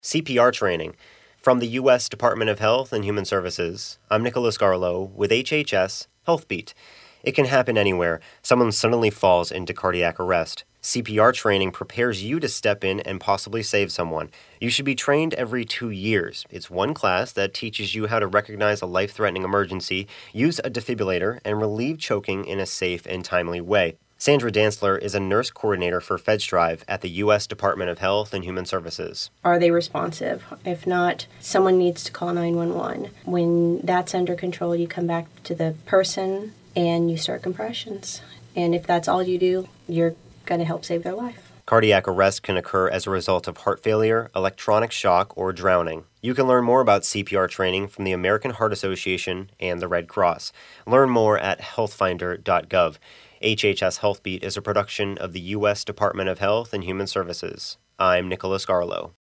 CPR training. From the U.S. Department of Health and Human Services, I'm Nicholas Garlow with HHS HealthBeat. It can happen anywhere. Someone suddenly falls into cardiac arrest. CPR training prepares you to step in and possibly save someone. You should be trained every 2 years. It's one class that teaches you how to recognize a life-threatening emergency, use a defibrillator, and relieve choking in a safe and timely way. Sandra Dantzler is a nurse coordinator for FedStrive at the U.S. Department of Health and Human Services. Are they responsive? If not, someone needs to call 911. When that's under control, you come back to the person and you start compressions. And if that's all you do, you're going to help save their life. Cardiac arrest can occur as a result of heart failure, electronic shock, or drowning. You can learn more about CPR training from the American Heart Association and the Red Cross. Learn more at healthfinder.gov. HHS HealthBeat is a production of the U.S. Department of Health and Human Services. I'm Nicholas Garlow.